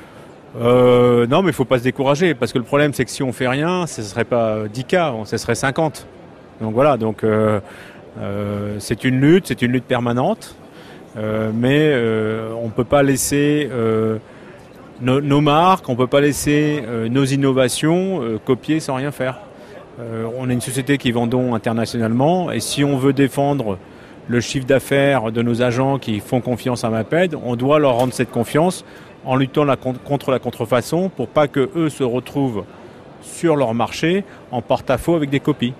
euh, Non, mais il ne faut pas se décourager. Parce que le problème, c'est que si on ne fait rien, ce ne serait pas dix cas, ce serait cinquante. Donc voilà, donc, euh, euh, c'est une lutte, c'est une lutte permanente. Euh, mais euh, on ne peut pas laisser... Euh, Nos, nos marques, on ne peut pas laisser euh, nos innovations euh, copier sans rien faire. Euh, on est une société qui vendons internationalement et si on veut défendre le chiffre d'affaires de nos agents qui font confiance à Maped, on doit leur rendre cette confiance en luttant la, contre la contrefaçon pour pas que eux se retrouvent sur leur marché en porte-à-faux avec des copies.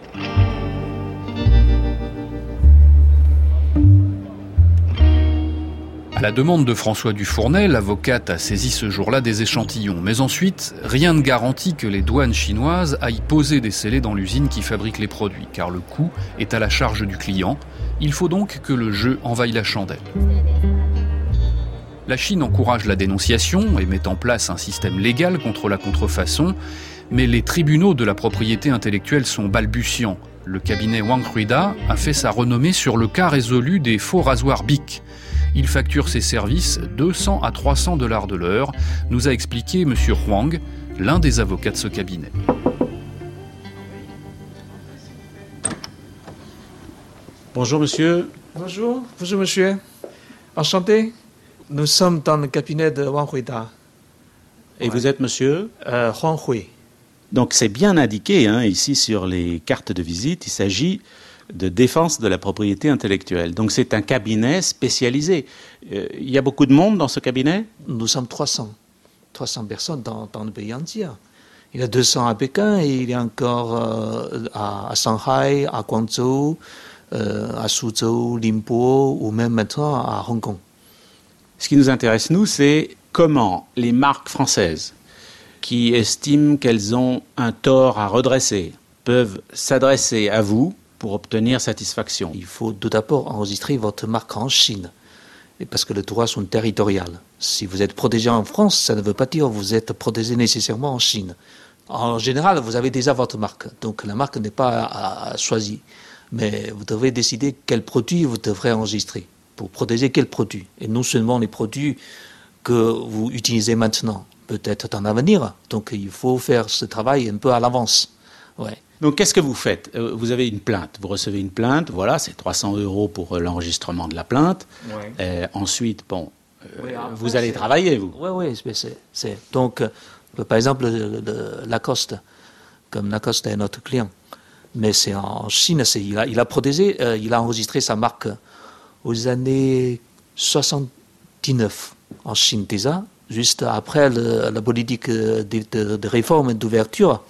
À la demande de François Dufournay, l'avocate a saisi ce jour-là des échantillons. Mais ensuite, rien ne garantit que les douanes chinoises aillent poser des scellés dans l'usine qui fabrique les produits, car le coût est à la charge du client. Il faut donc que le jeu envahille la chandelle. La Chine encourage la dénonciation et met en place un système légal contre la contrefaçon, mais les tribunaux de la propriété intellectuelle sont balbutiants. Le cabinet Wang Huida a fait sa renommée sur le cas résolu des faux rasoirs Bic. Il facture ses services deux cents à trois cents dollars de l'heure, nous a expliqué M. Huang, l'un des avocats de ce cabinet. Bonjour monsieur. Bonjour, bonjour monsieur. Enchanté. Nous sommes dans le cabinet de Wang Huida. Et ouais. Vous êtes monsieur euh, Huang Hui. Donc c'est bien indiqué hein, ici sur les cartes de visite, il s'agit de défense de la propriété intellectuelle. Donc c'est un cabinet spécialisé. Euh, il y a beaucoup de monde dans ce cabinet ? Nous sommes trois cents. trois cents personnes dans, dans le pays entier. Il y a deux cents à Pékin et il y a encore euh, à, à Shanghai, à Guangzhou, euh, à Suzhou, Ningbo ou même maintenant à Hong Kong. Ce qui nous intéresse, nous, c'est comment les marques françaises qui estiment qu'elles ont un tort à redresser peuvent s'adresser à vous pour obtenir satisfaction. Il faut tout d'abord enregistrer votre marque en Chine, parce que les droits sont territoriaux. Si vous êtes protégé en France, ça ne veut pas dire que vous êtes protégé nécessairement en Chine. En général, vous avez déjà votre marque, donc la marque n'est pas à, à choisir. Mais vous devez décider quel produit vous devrez enregistrer, pour protéger quel produit. Et non seulement les produits que vous utilisez maintenant, peut-être dans l'avenir. Donc il faut faire ce travail un peu à l'avance. Ouais. Donc qu'est-ce que vous faites ? Vous avez une plainte, vous recevez une plainte, voilà, c'est trois cents euros pour l'enregistrement de la plainte. Ouais. Euh, ensuite, bon, euh, oui, après, vous allez c'est... travailler, vous. Oui, oui, c'est, c'est... Donc, euh, par exemple, le, le, Lacoste, comme Lacoste est notre client, mais c'est en Chine, c'est, il, a, il a protégé, euh, il a enregistré sa marque aux années soixante-dix-neuf en Chine déjà, juste après le, la politique de, de, de réforme et d'ouverture.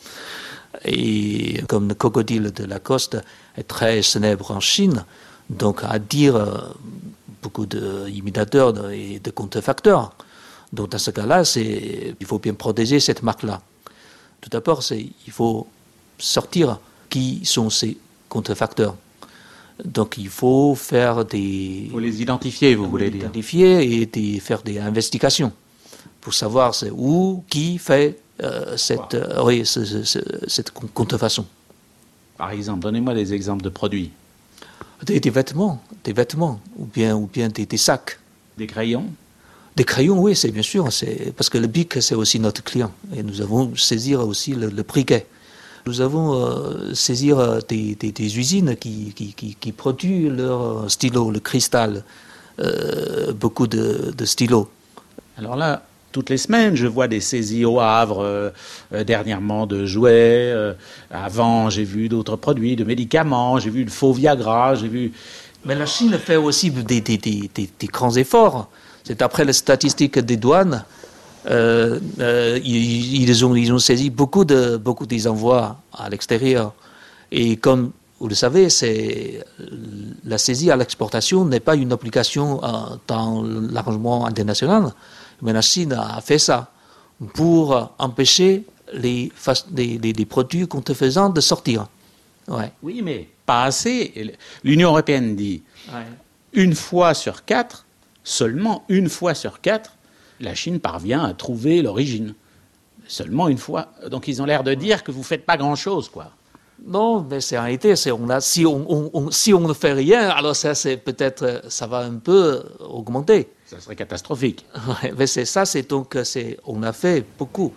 Et comme le crocodile de Lacoste est très célèbre en Chine, donc à dire euh, beaucoup d'imitateurs et de contrefacteurs. Donc dans ce cas-là, c'est, il faut bien protéger cette marque-là. Tout d'abord, c'est, il faut sortir qui sont ces contrefacteurs. Donc il faut faire des... Il faut les identifier, vous voulez les dire. Identifier et des, faire des investigations pour savoir c'est où, qui fait euh, cette, euh, oui, ce, ce, ce, cette contrefaçon. Par exemple, donnez-moi des exemples de produits. Des, des vêtements, des vêtements, ou bien, ou bien des, des sacs. Des crayons ? Des crayons, oui, c'est bien sûr, c'est, parce que le bic, c'est aussi notre client. Et nous avons saisir aussi le, le briquet. Nous avons euh, saisir euh, des, des, des usines qui, qui, qui, qui produisent leur stylo, le cristal, euh, beaucoup de, de stylos. Alors là, toutes les semaines, je vois des saisies au Havre, euh, euh, dernièrement de jouets. Euh, avant, j'ai vu d'autres produits, de médicaments, j'ai vu le faux Viagra, j'ai vu... Mais la Chine fait aussi des, des, des, des, des grands efforts. C'est d'après les statistiques des douanes. Euh, euh, ils, ils, ont, ils ont saisi beaucoup, de, beaucoup des envois à l'extérieur. Et comme vous le savez, c'est, la saisie à l'exportation n'est pas une obligation euh, dans l'arrangement international. Mais la Chine a fait ça pour empêcher les, les, les, les produits contrefaisants de sortir. Ouais. Oui, mais pas assez. L'Union européenne dit ouais. Une fois sur quatre, seulement une fois sur quatre, la Chine parvient à trouver l'origine. Seulement une fois. Donc ils ont l'air de dire que vous ne faites pas grand-chose, quoi. Non, mais c'est en réalité, c'est, on a, si, on, on, on, si on ne fait rien, alors ça, c'est peut-être, ça va un peu augmenter. Ça serait catastrophique. Ouais, mais c'est ça, c'est donc, c'est, on a fait beaucoup.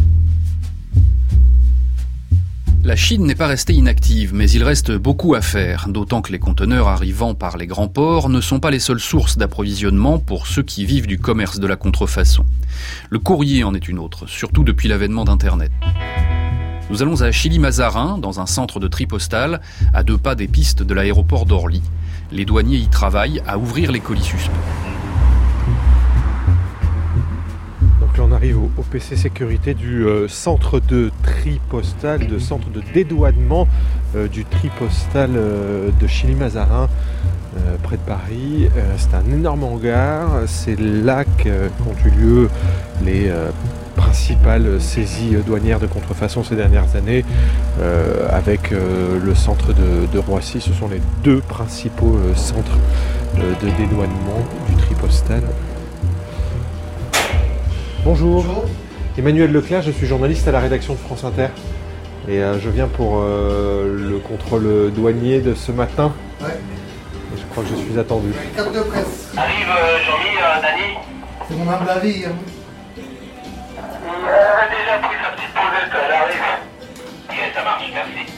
La Chine n'est pas restée inactive, mais il reste beaucoup à faire, d'autant que les conteneurs arrivant par les grands ports ne sont pas les seules sources d'approvisionnement pour ceux qui vivent du commerce de la contrefaçon. Le courrier en est une autre, surtout depuis l'avènement d'Internet. Nous allons à Chilly-Mazarin, dans un centre de tri postal, à deux pas des pistes de l'aéroport d'Orly. Les douaniers y travaillent à ouvrir les colis suspects. Donc là on arrive au, au P C sécurité du euh, centre de tri postal, de centre de dédouanement euh, du tri postal euh, de Chilly-Mazarin, euh, près de Paris. Euh, c'est un énorme hangar, c'est là qu'ont eu lieu les euh, principales saisies douanières de contrefaçon ces dernières années, euh, avec euh, le centre de, de Roissy. Ce sont les deux principaux euh, centres euh, de dédouanement du tri postal. Bonjour. Bonjour, Emmanuel Leclerc, je suis journaliste à la rédaction de France Inter et euh, je viens pour euh, le contrôle douanier de ce matin. Ouais. Et je crois que je suis attendu. Carte de presse. Arrive euh, Jean-Mi, euh, Dany. C'est mon humble avis. Hein. Elle a déjà pris sa petite posette, elle arrive. Ok, ça marche, merci.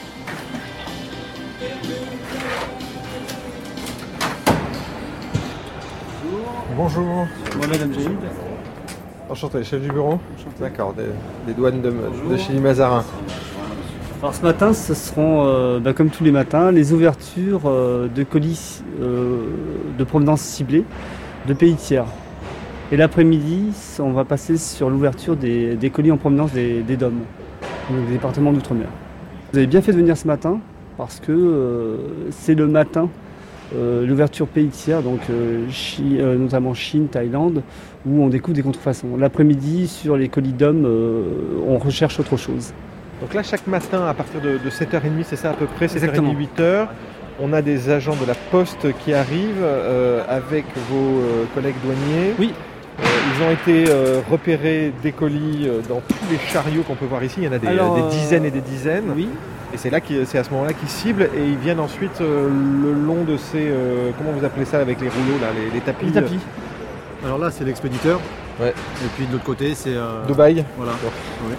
Bonjour. Moi, Madame Géide. Enchanté, chef du bureau. Enchanté. D'accord, des, des douanes de, de Chilly-Mazarin. Alors ce matin, ce seront, euh, bah, comme tous les matins, les ouvertures euh, de colis euh, de provenance ciblée de pays tiers. Et l'après-midi, on va passer sur l'ouverture des, des colis en provenance des, des D O M, donc des départements d'outre-mer. Vous avez bien fait de venir ce matin, parce que euh, c'est le matin, euh, l'ouverture pays tiers, donc euh, Chi, euh, notamment Chine, Thaïlande, où on découvre des contrefaçons. L'après-midi, sur les colis D O M, euh, on recherche autre chose. Donc là, chaque matin, à partir de, de sept heures trente, c'est ça à peu près, sept heures trente, huit heures, on a des agents de la Poste qui arrivent euh, avec vos euh, collègues douaniers. Oui. Euh, ils ont été euh, repérés des colis euh, dans tous les chariots qu'on peut voir ici. Il y en a des, Alors, euh, des dizaines et des dizaines. Oui. Et c'est là qui, c'est à ce moment-là qu'ils ciblent et ils viennent ensuite euh, le long de ces, euh, comment vous appelez ça avec les rouleaux là, les, les tapis. Les tapis. Alors là, c'est l'expéditeur. Ouais. Et puis de l'autre côté, c'est euh... Dubaï. Voilà. Oui.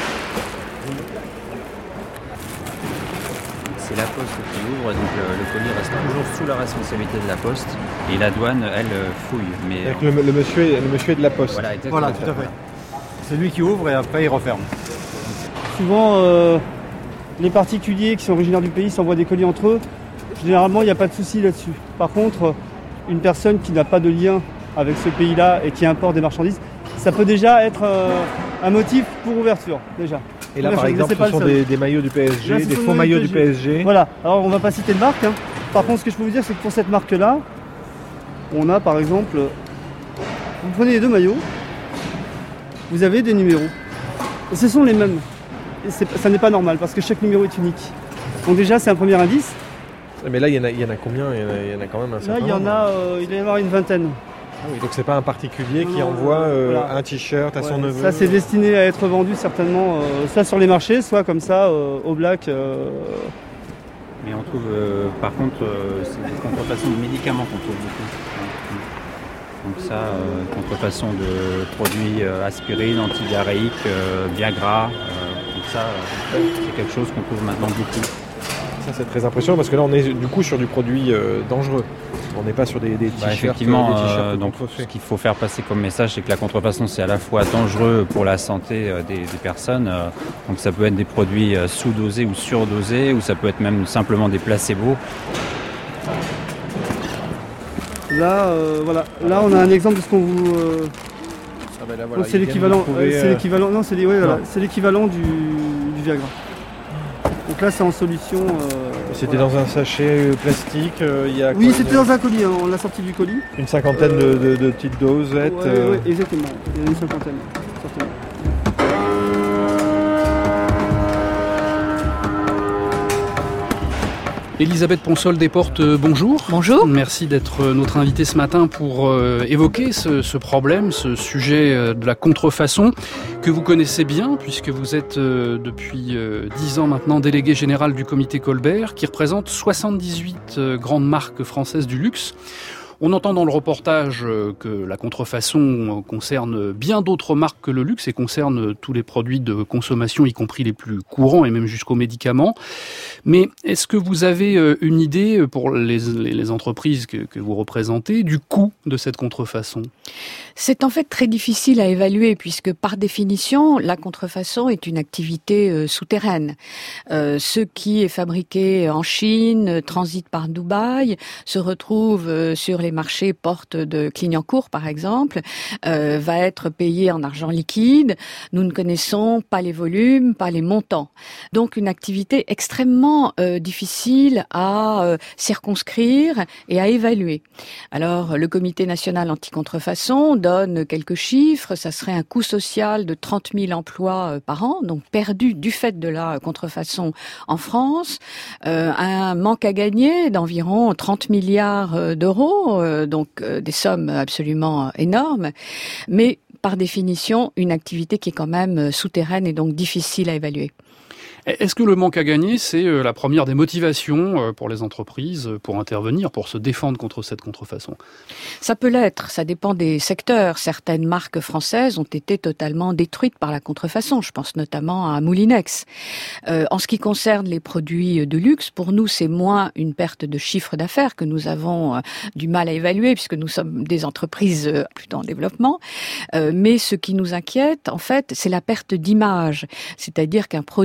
C'est la Poste qui ouvre, donc le, le colis reste toujours sous la responsabilité de la Poste et la douane, elle, fouille. Mais le, le, monsieur est, le monsieur est de la Poste. Voilà, voilà tout à fait. C'est lui qui ouvre et après il referme. Souvent, euh, les particuliers qui sont originaires du pays s'envoient des colis entre eux. Généralement, il n'y a pas de souci là-dessus. Par contre, une personne qui n'a pas de lien avec ce pays-là et qui importe des marchandises, ça peut déjà être euh, un motif pour ouverture, déjà. Et là, par exemple, ce sont des, des maillots du P S G, là, des faux maillots du P S G. Voilà. Alors, on ne va pas citer de marque. Hein. Par contre, ce que je peux vous dire, c'est que pour cette marque-là, on a, par exemple, vous prenez les deux maillots, vous avez des numéros. Et ce sont les mêmes. Et ça n'est pas normal, parce que chaque numéro est unique. Donc déjà, c'est un premier indice. Mais là, il y en a, il y en a combien il y en a, il y en a quand même un certain nombre. Là, il y en a, euh, il doit y avoir une vingtaine. Ah oui, donc c'est pas un particulier qui non, envoie euh, voilà. un t-shirt à ouais, son neveu. Ça c'est destiné à être vendu certainement, euh, soit sur les marchés, soit comme ça euh, au black. Euh... Mais on trouve, euh, par contre, euh, c'est des contrefaçons de médicaments qu'on trouve beaucoup. Donc ça, euh, contrefaçon de produits euh, aspirine, antidiarrhéiques, euh, Viagra. Euh, donc ça, euh, c'est quelque chose qu'on trouve maintenant beaucoup. Ça c'est très impressionnant parce que là on est du coup sur du produit euh, dangereux. On n'est pas sur des, des t-shirts. Bah, effectivement, des t-shirts euh, donc ce qu'il faut faire passer comme message, c'est que la contrefaçon c'est à la fois dangereux pour la santé euh, des, des personnes. Euh, donc ça peut être des produits euh, sous-dosés ou surdosés, ou ça peut être même simplement des placebos. Là, euh, voilà. Là on a un exemple de ce qu'on vous. Euh... Ah ben là, voilà, c'est l'équivalent. Euh, c'est l'équivalent. Non, c'est, les, ouais, voilà, c'est l'équivalent du, du Viagra. Donc là, c'est en solution. Euh, c'était voilà. dans un sachet plastique. Euh, il y a oui, quoi, c'était a... dans un colis. Hein, on l'a sorti du colis. Une cinquantaine euh... de, de, de petites dosettes. Ouais, euh... ouais, exactement. Il y en a une cinquantaine, certainement. Elisabeth Ponsol Desportes, bonjour. Bonjour. Merci d'être notre invitée ce matin pour euh, évoquer ce, ce problème, ce sujet euh, de la contrefaçon que vous connaissez bien puisque vous êtes euh, depuis euh, dix ans maintenant déléguée générale du comité Colbert qui représente soixante-dix-huit euh, grandes marques françaises du luxe. On entend dans le reportage que la contrefaçon concerne bien d'autres marques que le luxe et concerne tous les produits de consommation, y compris les plus courants et même jusqu'aux médicaments. Mais est-ce que vous avez une idée pour les, les entreprises que, que vous représentez du coût de cette contrefaçon ? C'est en fait très difficile à évaluer puisque par définition, la contrefaçon est une activité euh, souterraine. Euh, ce qui est fabriqué en Chine, transite par Dubaï, se retrouve euh, sur les marchés portes de Clignancourt par exemple, euh, va être payé en argent liquide. Nous ne connaissons pas les volumes, pas les montants. Donc une activité extrêmement euh, difficile à euh, circonscrire et à évaluer. Alors le Comité national anti-contrefaçon donne quelques chiffres. Ça serait un coût social de trente mille emplois euh, par an, donc perdus du fait de la contrefaçon en France. Euh, un manque à gagner d'environ trente milliards d'euros. Euh, donc euh, des sommes absolument énormes, mais par définition une activité qui est quand même souterraine et donc difficile à évaluer. Est-ce que le manque à gagner, c'est la première des motivations pour les entreprises pour intervenir, pour se défendre contre cette contrefaçon ? Ça peut l'être, ça dépend des secteurs. Certaines marques françaises ont été totalement détruites par la contrefaçon. Je pense notamment à Moulinex. Euh, en ce qui concerne les produits de luxe, pour nous, c'est moins une perte de chiffre d'affaires que nous avons euh, du mal à évaluer puisque nous sommes des entreprises euh, plutôt en développement. Euh, mais ce qui nous inquiète, en fait, c'est la perte d'image. C'est-à-dire qu'un produit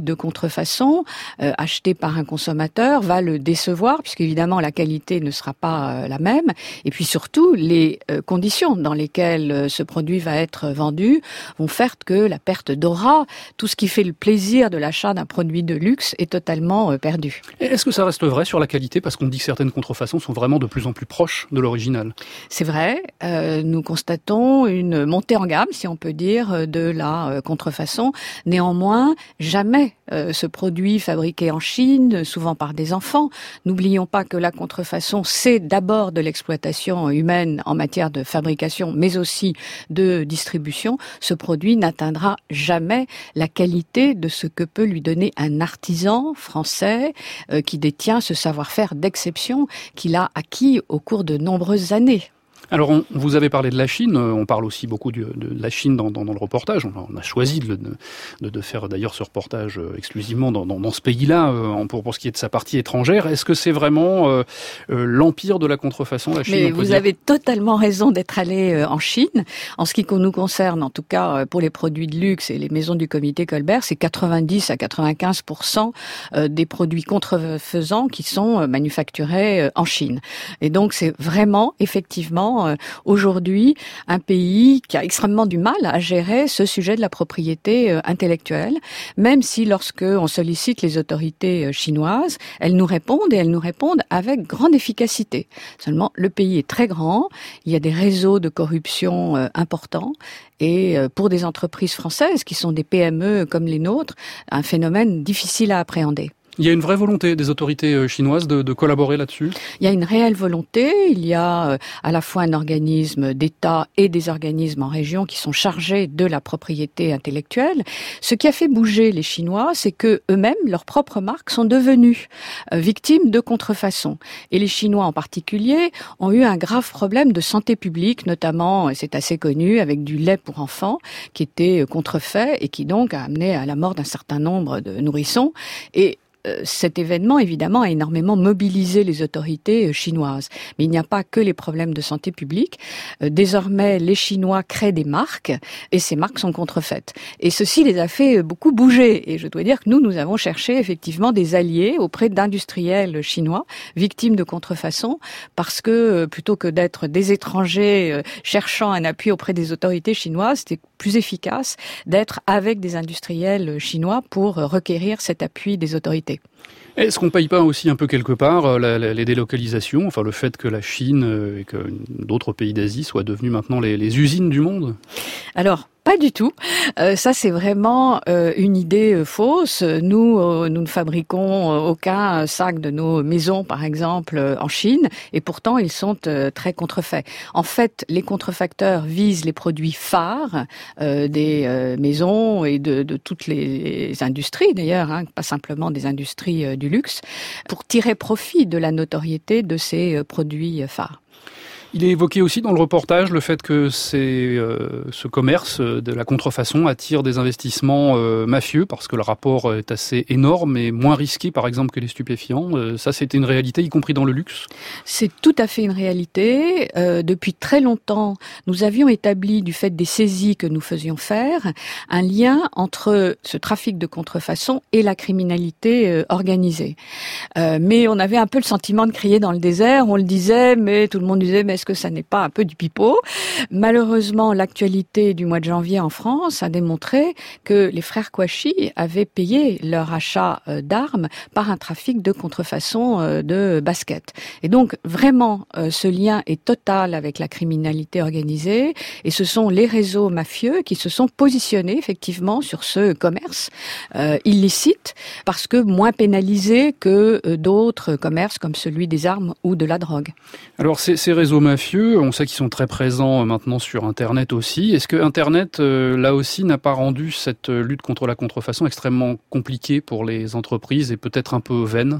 de contrefaçon euh, acheté par un consommateur va le décevoir, puisqu'évidemment la qualité ne sera pas euh, la même. Et puis surtout, les euh, conditions dans lesquelles euh, ce produit va être vendu vont faire que la perte d'aura, tout ce qui fait le plaisir de l'achat d'un produit de luxe est totalement euh, perdu. Et est-ce que ça reste vrai sur la qualité? Parce qu'on dit que certaines contrefaçons sont vraiment de plus en plus proches de l'original. C'est vrai. Euh, nous constatons une montée en gamme, si on peut dire, de la euh, contrefaçon. Néanmoins, jamais euh, ce produit fabriqué en Chine, souvent par des enfants. N'oublions pas que la contrefaçon, c'est d'abord de l'exploitation humaine en matière de fabrication, mais aussi de distribution. Ce produit n'atteindra jamais la qualité de ce que peut lui donner un artisan français euh, qui détient ce savoir-faire d'exception qu'il a acquis au cours de nombreuses années. Alors, on, vous avez parlé de la Chine, on parle aussi beaucoup de, de la Chine dans, dans, dans le reportage. On a, on a choisi de, de, de faire d'ailleurs ce reportage exclusivement dans, dans, dans ce pays-là, euh, pour, pour ce qui est de sa partie étrangère. Est-ce que c'est vraiment euh, euh, l'empire de la contrefaçon, la Chine? Mais vous dire avez totalement raison d'être allé euh, en Chine. En ce qui nous concerne, en tout cas pour les produits de luxe et les maisons du comité Colbert, c'est quatre-vingt-dix à quatre-vingt-quinze pour cent des produits contrefaisants qui sont manufacturés en Chine. Et donc c'est vraiment, effectivement, aujourd'hui un pays qui a extrêmement du mal à gérer ce sujet de la propriété intellectuelle, même si lorsque on sollicite les autorités chinoises, elles nous répondent et elles nous répondent avec grande efficacité. Seulement, le pays est très grand, il y a des réseaux de corruption importants et pour des entreprises françaises qui sont des P M E comme les nôtres, un phénomène difficile à appréhender. Il y a une vraie volonté des autorités chinoises de, de collaborer là-dessus? Il y a une réelle volonté. Il y a à la fois un organisme d'État et des organismes en région qui sont chargés de la propriété intellectuelle. Ce qui a fait bouger les Chinois, c'est que eux-mêmes, leurs propres marques, sont devenues victimes de contrefaçon. Et les Chinois en particulier ont eu un grave problème de santé publique, notamment, c'est assez connu, avec du lait pour enfants qui était contrefait et qui donc a amené à la mort d'un certain nombre de nourrissons. Et cet événement, évidemment, a énormément mobilisé les autorités chinoises. Mais il n'y a pas que les problèmes de santé publique. Désormais, les Chinois créent des marques et ces marques sont contrefaites. Et ceci les a fait beaucoup bouger. Et je dois dire que nous, nous avons cherché effectivement des alliés auprès d'industriels chinois victimes de contrefaçon parce que plutôt que d'être des étrangers cherchant un appui auprès des autorités chinoises, c'était plus efficace d'être avec des industriels chinois pour requérir cet appui des autorités. Est-ce qu'on ne paye pas aussi un peu quelque part la, la, les délocalisations, enfin le fait que la Chine et que d'autres pays d'Asie soient devenus maintenant les, les usines du monde? Alors, pas du tout. Euh, ça, c'est vraiment euh, une idée euh, fausse. Nous, euh, nous ne fabriquons euh, aucun sac de nos maisons, par exemple, euh, en Chine, et pourtant, ils sont euh, très contrefaits. En fait, les contrefacteurs visent les produits phares euh, des euh, maisons et de, de toutes les industries, d'ailleurs, hein, pas simplement des industries euh, du luxe, pour tirer profit de la notoriété de ces euh, produits phares. Il est évoqué aussi dans le reportage le fait que c'est, euh, ce commerce de la contrefaçon attire des investissements euh, mafieux parce que le rapport est assez énorme et moins risqué par exemple que les stupéfiants. Euh, ça c'était une réalité y compris dans le luxe? C'est tout à fait une réalité. Euh, depuis très longtemps, nous avions établi du fait des saisies que nous faisions faire un lien entre ce trafic de contrefaçon et la criminalité euh, organisée. Euh, mais on avait un peu le sentiment de crier dans le désert. On le disait, mais tout le monde disait mais est-ce que ça n'est pas un peu du pipeau? Malheureusement, l'actualité du mois de janvier en France a démontré que les frères Kouachi avaient payé leur achat d'armes par un trafic de contrefaçon de baskets. Et donc, vraiment, ce lien est total avec la criminalité organisée et ce sont les réseaux mafieux qui se sont positionnés effectivement sur ce commerce euh, illicite parce que moins pénalisé que d'autres commerces comme celui des armes ou de la drogue. Alors, ces, ces réseaux mafieux, on sait qu'ils sont très présents maintenant sur Internet aussi. Est-ce que Internet, euh, là aussi, n'a pas rendu cette lutte contre la contrefaçon extrêmement compliquée pour les entreprises et peut-être un peu vaine?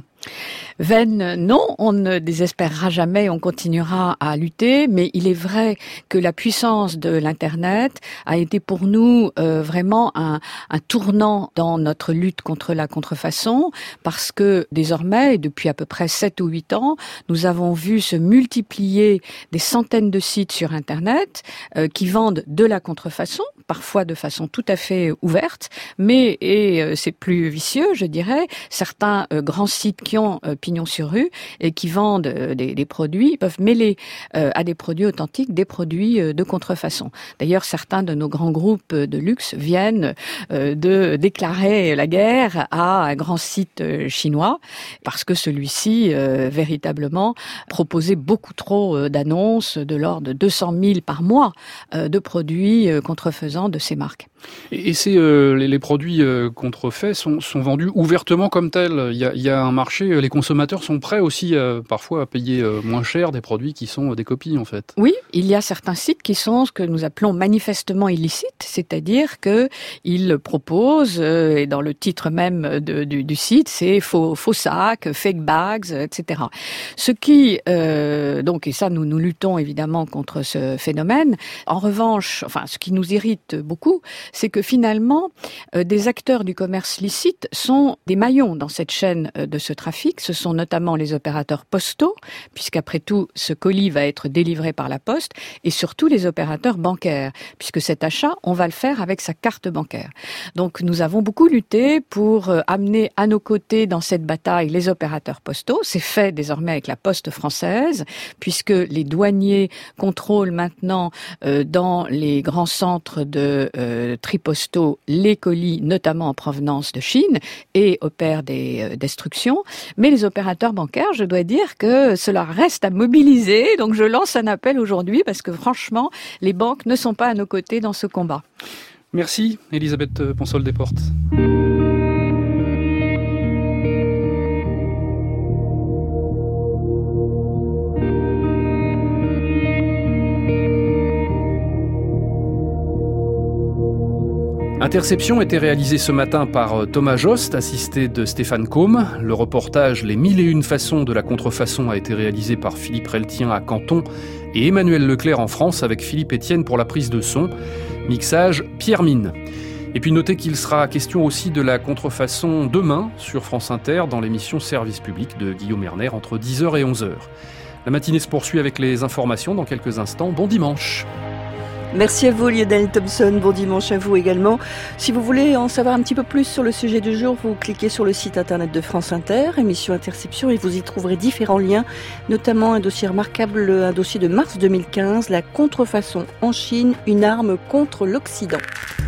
Vaine, non, on ne désespérera jamais, on continuera à lutter, mais il est vrai que la puissance de l'Internet a été pour nous euh, vraiment un, un tournant dans notre lutte contre la contrefaçon, parce que désormais, depuis à peu près sept ou huit ans, nous avons vu se multiplier des centaines de sites sur Internet euh, qui vendent de la contrefaçon, parfois de façon tout à fait ouverte, mais, et euh, c'est plus vicieux, je dirais, certains euh, grands sites qui ont euh, pignon sur rue et qui vendent euh, des, des produits peuvent mêler euh, à des produits authentiques des produits euh, de contrefaçon. D'ailleurs, certains de nos grands groupes de luxe viennent euh, de déclarer la guerre à un grand site euh, chinois parce que celui-ci, euh, véritablement, proposait beaucoup trop euh, d'annonces de l'ordre de deux cent mille par mois euh, de produits euh, contrefaisants de ces marques. Et, et c'est, euh, les, les produits euh, contrefaits sont, sont vendus ouvertement comme tels. Il y, a, il y a un marché, les consommateurs sont prêts aussi euh, parfois à payer euh, moins cher des produits qui sont euh, des copies en fait. Oui, il y a certains sites qui sont ce que nous appelons manifestement illicites, c'est-à-dire que ils proposent, euh, et dans le titre même de, du, du site, c'est faux, faux sacs, fake bags, et cetera. Ce qui, euh, donc, et ça nous nous luttons évidemment contre ce phénomène. En revanche, enfin, ce qui nous irrite beaucoup, c'est que finalement, euh, des acteurs du commerce licite sont des maillons dans cette chaîne euh, de ce trafic. Ce sont notamment les opérateurs postaux, puisqu'après tout, ce colis va être délivré par la poste, et surtout les opérateurs bancaires, puisque cet achat, on va le faire avec sa carte bancaire. Donc, nous avons beaucoup lutté pour euh, amener à nos côtés dans cette bataille les opérateurs postaux. C'est fait désormais avec la Poste française, puisque les douaniers contrôlent maintenant euh, dans les grands centres de euh, tripostaux les colis, notamment en provenance de Chine, et opèrent des euh, destructions. Mais les opérateurs bancaires, je dois dire que cela reste à mobiliser. Donc je lance un appel aujourd'hui parce que franchement, les banques ne sont pas à nos côtés dans ce combat. Merci Elisabeth Ponsol-Desportes. Interception était réalisée ce matin par Thomas Jost, assisté de Stéphane Combe. Le reportage Les mille et une façons de la contrefaçon a été réalisé par Philippe Reltien à Canton et Emmanuel Leclerc en France avec Philippe Etienne pour la prise de son. Mixage Pierre Mine. Et puis notez qu'il sera question aussi de la contrefaçon demain sur France Inter dans l'émission Service Public de Guillaume Erner entre dix heures et onze heures. La matinée se poursuit avec les informations dans quelques instants. Bon dimanche. Merci à vous Lionel Thompson, bon dimanche à vous également. Si vous voulez en savoir un petit peu plus sur le sujet du jour, vous cliquez sur le site internet de France Inter, émission Interception, et vous y trouverez différents liens, notamment un dossier remarquable, un dossier de mars deux mille quinze, la contrefaçon en Chine, une arme contre l'Occident.